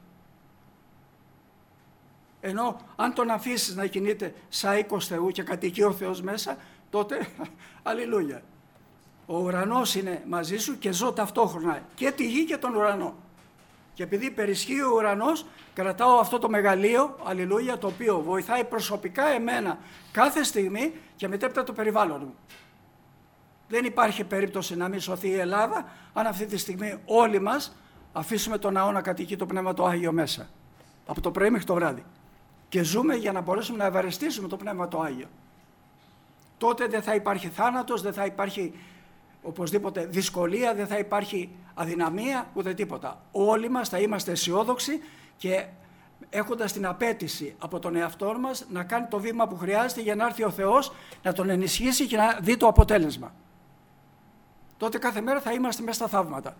Ενώ αν τον αφήσεις να κινείται σαν οίκος Θεού και κατοικεί ο Θεός μέσα, τότε αλληλούια. Ο ουρανός είναι μαζί σου και ζω ταυτόχρονα και τη γη και τον ουρανό. Και επειδή περισχύει ο ουρανός, κρατάω αυτό το μεγαλείο, αλληλούια, το οποίο βοηθάει προσωπικά εμένα κάθε στιγμή και μετέπειτα το περιβάλλον μου. Δεν υπάρχει περίπτωση να μην σωθεί η Ελλάδα, αν αυτή τη στιγμή όλοι μας αφήσουμε τον ναό να κατοικεί το Πνεύμα το Άγιο μέσα. Από το πρωί μέχρι το βράδυ. Και ζούμε για να μπορέσουμε να ευαρεστήσουμε το Πνεύμα το Άγιο. Τότε δεν θα υπάρχει θάνατος, δεν θα υπάρχει οπωσδήποτε δυσκολία, δεν θα υπάρχει αδυναμία, ούτε τίποτα. Όλοι μας θα είμαστε αισιόδοξοι και έχοντας την απέτηση από τον εαυτό μας να κάνει το βήμα που χρειάζεται για να έρθει ο Θεός να τον ενισχύσει και να δει το αποτέλεσμα. Τότε κάθε μέρα θα είμαστε μέσα στα θαύματα.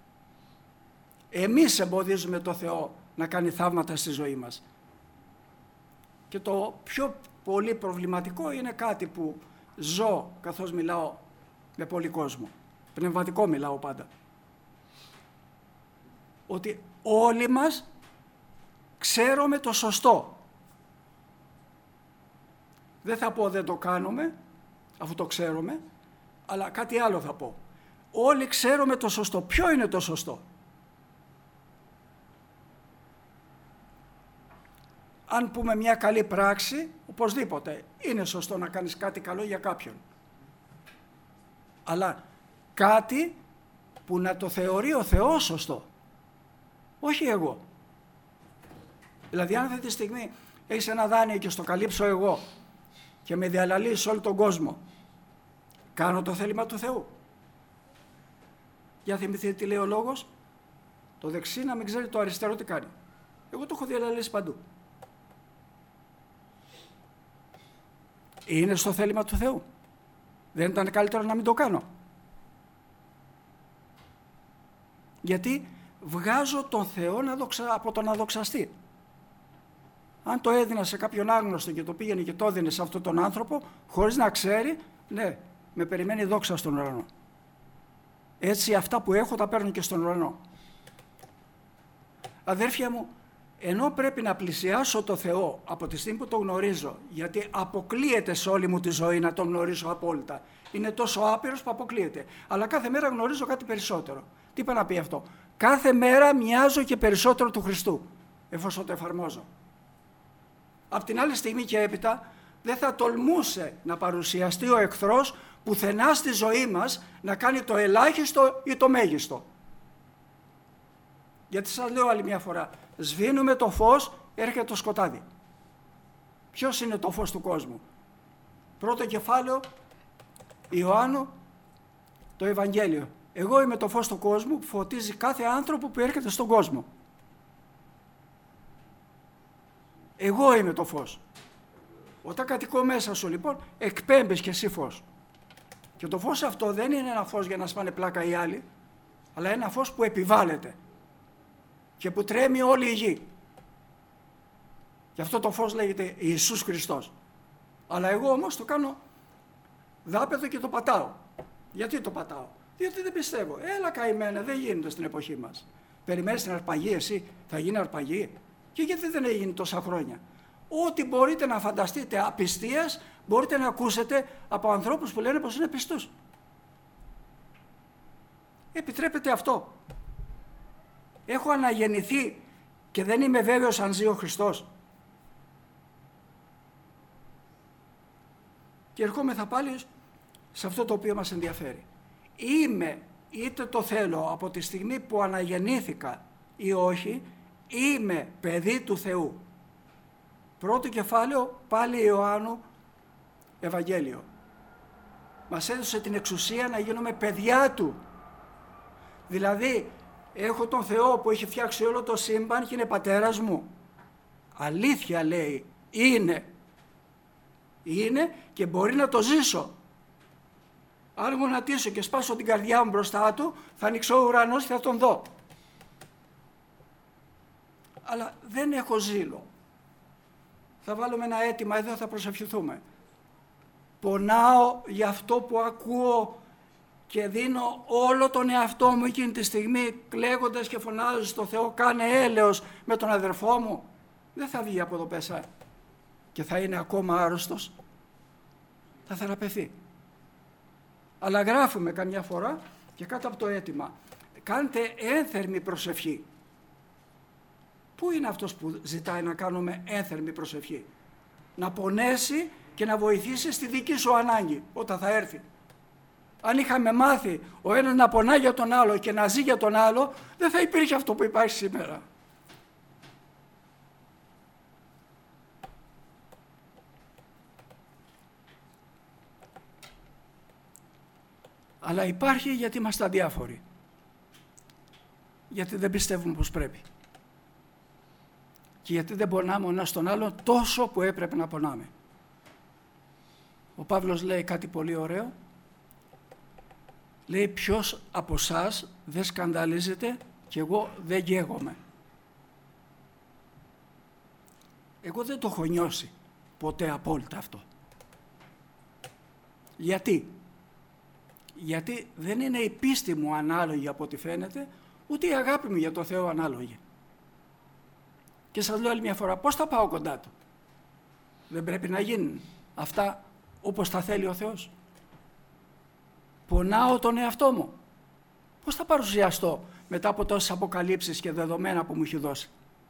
Εμείς εμποδίζουμε το Θεό να κάνει θαύματα στη ζωή μας. Και το πιο πολύ προβληματικό είναι κάτι που ζω καθώς μιλάω με πολύ κόσμο. Πνευματικό μιλάω πάντα. Ότι όλοι μας ξέρουμε το σωστό. Δεν θα πω δεν το κάνουμε, αφού το ξέρουμε, αλλά κάτι άλλο θα πω. Όλοι ξέρουμε το σωστό. Ποιο είναι το σωστό? Αν πούμε μια καλή πράξη, οπωσδήποτε είναι σωστό να κάνεις κάτι καλό για κάποιον. Αλλά κάτι που να το θεωρεί ο Θεός σωστό, όχι εγώ. Δηλαδή αν αυτή τη στιγμή έχεις ένα δάνειο και στο καλύψω εγώ και με διαλαλείς σε όλο τον κόσμο, κάνω το θέλημα του Θεού? Για θυμηθείτε τι λέει ο λόγος, το δεξί να μην ξέρει το αριστερό τι κάνει. Εγώ το έχω διαλαλήσει παντού. Είναι στο θέλημα του Θεού? Δεν ήταν καλύτερο να μην το κάνω? Γιατί βγάζω τον Θεό να δοξα... από το να δοξαστεί. Αν το έδινα σε κάποιον άγνωστο και το πήγαινε και το έδινε σε αυτόν τον άνθρωπο, χωρίς να ξέρει, ναι, με περιμένει δόξα στον ουρανό. Έτσι αυτά που έχω τα παίρνω και στον ουρανό. Αδέρφια μου, ενώ πρέπει να πλησιάσω το Θεό από τη στιγμή που το γνωρίζω, γιατί αποκλείεται σε όλη μου τη ζωή να τον γνωρίσω απόλυτα. Είναι τόσο άπειρος που αποκλείεται. Αλλά κάθε μέρα γνωρίζω κάτι περισσότερο. Τι είπα να πει αυτό? Κάθε μέρα μοιάζω και περισσότερο του Χριστού, εφόσον το εφαρμόζω. Απ' την άλλη στιγμή και έπειτα δεν θα τολμούσε να παρουσιαστεί ο εχθρός πουθενά στη ζωή μας να κάνει το ελάχιστο ή το μέγιστο. Γιατί σας λέω άλλη μια φορά, σβήνουμε το φως, έρχεται το σκοτάδι. Ποιος είναι το φως του κόσμου? Πρώτο κεφάλαιο, Ιωάννου, το Ευαγγέλιο. Εγώ είμαι το φως του κόσμου που φωτίζει κάθε άνθρωπο που έρχεται στον κόσμο. Εγώ είμαι το φως. Όταν κατοικώ μέσα σου λοιπόν, εκπέμπεις και εσύ φως. Και το φως αυτό δεν είναι ένα φως για να σπάνε πλάκα οι άλλοι, αλλά ένα φως που επιβάλλεται και που τρέμει όλη η γη. Και αυτό το φως λέγεται Ιησούς Χριστός. Αλλά εγώ όμως το κάνω δάπεδο και το πατάω. Γιατί το πατάω? Διότι δεν πιστεύω. Έλα καημένα, δεν γίνεται στην εποχή μας. Περιμένεις την αρπαγή εσύ, θα γίνει αρπαγή? Και γιατί δεν έγινε τόσα χρόνια? Ό,τι μπορείτε να φανταστείτε απιστίας, μπορείτε να ακούσετε από ανθρώπους που λένε πως είναι πιστούς. Επιτρέπεται αυτό? Έχω αναγεννηθεί και δεν είμαι βέβαιος αν ζει ο Χριστός? Και ερχόμεθα πάλι σε αυτό το οποίο μας ενδιαφέρει. Είμαι, είτε το θέλω από τη στιγμή που αναγεννήθηκα ή όχι, είμαι παιδί του Θεού. Πρώτο κεφάλαιο, πάλι Ιωάννου, Ευαγγέλιο. Μας έδωσε την εξουσία να γίνουμε παιδιά Του. Δηλαδή, έχω τον Θεό που έχει φτιάξει όλο το σύμπαν και είναι πατέρας μου. Αλήθεια λέει, είναι. Είναι και μπορεί να το ζήσω. Αν γονατίσω και σπάσω την καρδιά μου μπροστά Του, θα ανοίξω ο ουρανός και θα τον δω. Αλλά δεν έχω ζήλο. Θα βάλουμε ένα αίτημα εδώ, θα προσευχηθούμε. πονάω για αυτό που ακούω και δίνω όλο τον εαυτό μου εκείνη τη στιγμή κλαίγοντας και φωνάζοντας στο Θεό, κάνε έλεος με τον αδερφό μου, δεν θα βγει από εδώ πέσα και θα είναι ακόμα άρρωστος, θα θεραπευθεί. Αλλά γράφουμε καμιά φορά και κάτω από το αίτημα, κάντε ένθερμη προσευχή. Πού είναι αυτός που ζητάει να κάνουμε ένθερμη προσευχή? Να πονέσει και να βοηθήσει στη δική σου ανάγκη όταν θα έρθει. Αν είχαμε μάθει ο ένας να πονά για τον άλλο και να ζει για τον άλλο, δεν θα υπήρχε αυτό που υπάρχει σήμερα. Αλλά υπάρχει γιατί είμαστε αδιάφοροι. Γιατί δεν πιστεύουμε πως πρέπει. Και γιατί δεν πονάμε ο ένας τον άλλον τόσο που έπρεπε να πονάμε. Ο Παύλος λέει κάτι πολύ ωραίο. Λέει, ποιος από εσάς δεν σκανδαλίζεται και εγώ δεν γέγομαι. Εγώ δεν το έχω νιώσει ποτέ απόλυτα αυτό. Γιατί? Γιατί δεν είναι η πίστη μου ανάλογη από ό,τι φαίνεται, ούτε η αγάπη μου για το Θεό ανάλογη. Και σας λέω άλλη μια φορά, πώς θα πάω κοντά Του? Δεν πρέπει να γίνουν αυτά όπως τα θέλει ο Θεός? Πονάω τον εαυτό μου. Πώς θα παρουσιαστώ μετά από τόσες αποκαλύψεις και δεδομένα που μου έχει δώσει?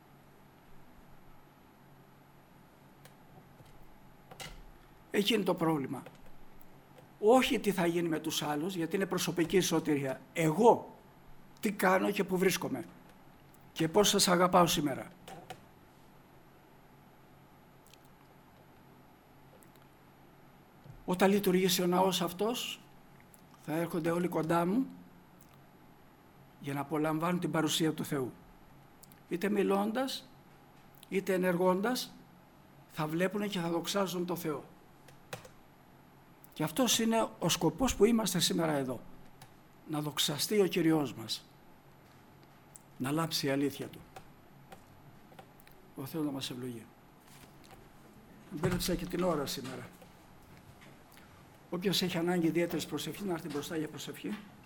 Εκεί είναι το πρόβλημα. Όχι τι θα γίνει με τους άλλους, γιατί είναι προσωπική σωτηρία. Εγώ τι κάνω και που βρίσκομαι και πώς σας αγαπάω σήμερα. Όταν λειτουργήσει ο ναός αυτός, θα έρχονται όλοι κοντά μου για να απολαμβάνουν την παρουσία του Θεού. Είτε μιλώντας, είτε ενεργώντας, θα βλέπουν και θα δοξάζουν το Θεό. Και αυτός είναι ο σκοπός που είμαστε σήμερα εδώ. Να δοξαστεί ο Κυριός μας. Να λάψει η αλήθεια Του. Ο Θεός να μας ευλογεί. Μπέρδεψα και την ώρα σήμερα. Όποιος έχει ανάγκη ιδιαίτερης προσευχής να έρθει μπροστά για προσευχή.